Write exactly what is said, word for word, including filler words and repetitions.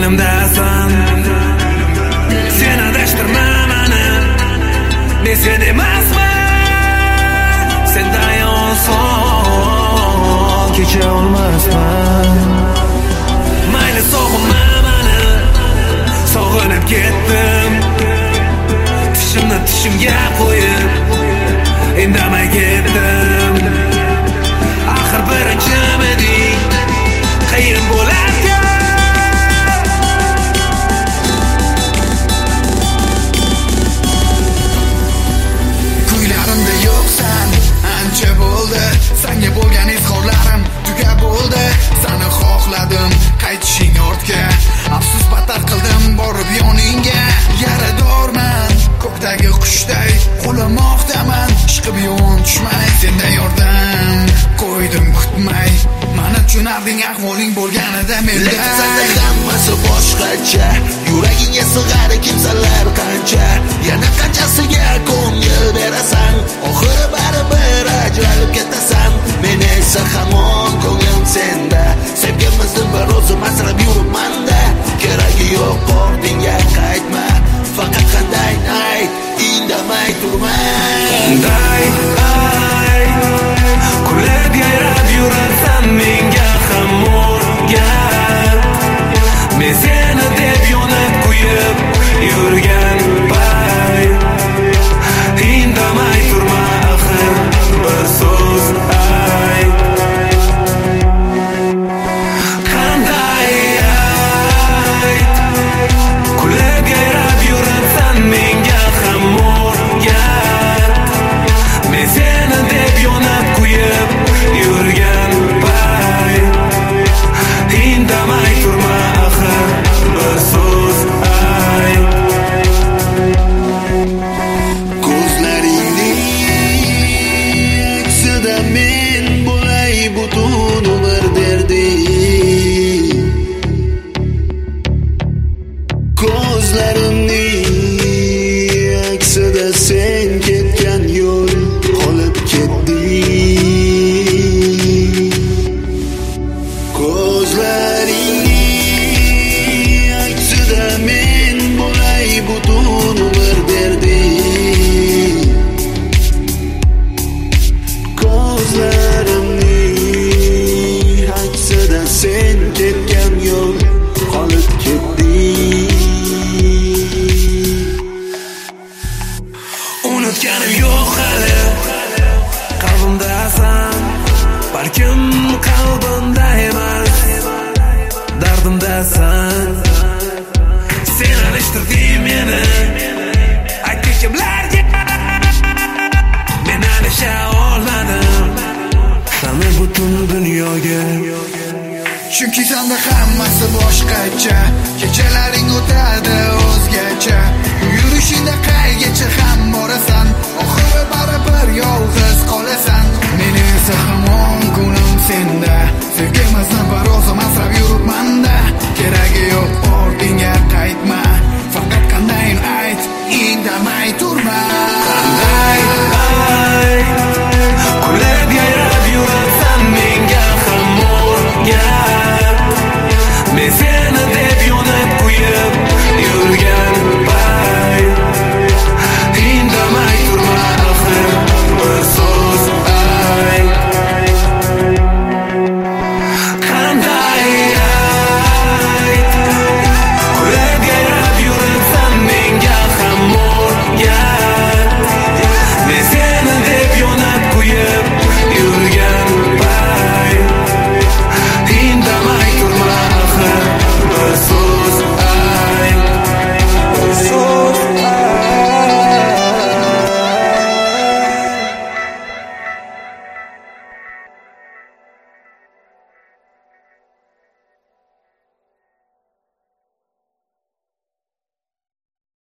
ko'nglimdasan. Sen adashtirma meni, men sen emasman. Sendan oson kecha olmasman. Mayli sog'inma meni, sog'inib ketdim. Tishimni tishimga qo'yib indamay ketdim. Axir birinchimiding qiyin bo'larkan. Kuylarimda yo'qsan, ancha bo'ldi. Senga bo'lgan izhorlarim tuga bo'ldi. Seni xohladim, qaytishing ortga. Afsus battar qildim borib yoningga. Yaradorman, ko'kdagi qushday qo'lamoqdaman. Ishqib yo'n tushmay, senda yordam qo'ydim kutmay. Mani tushunarding ahvoling bo'lganida menda. Senda hammasi boshqacha, yuragingga sig'ar kimsalar qancha. Yana qanchasiga ko'ngil berasan, oxiri baribir ajralib ketasan. Men esa hamon ko'nglim senda, sevgimizni bir o'zim asrab yuribman-da. Keragi yo'q, ortingga qaytma, faqat qanday ayt, indamay turma. Qanday ayt, kulib yayrab yurarsan menga ham o'rgat. Men seni deb yonib kuyib yurgan payt, indamay turma axir bir so'z ayt. Qanday ayt, kulib yayrab yurarsan menga ham o'rgat. Men seni deb yonib kuyib yurgan payt, indamay turma axir bir so'z ayt. Ko'zlaringning aksida men bo'lay butun umr derdim. Ko'zlarimning aksida sen ketgan yo'l qolib ketdi. Ko'zlaringning aksida men bo'lay butun umr derdim. Ko'zlarimning aksida sen ketgan yo'l qolib ketdi. Unutganim yo'q hali, qalbimdasan. Balkim qalbimda emas, dardimdasan. Sen alishtirding meni aytgan kimlarga. Men alisha olmadim seni butun dunyoga. Chunki senda hammasi boshqacha. Kechalaring o'tadi o'zgacha. Yurishingda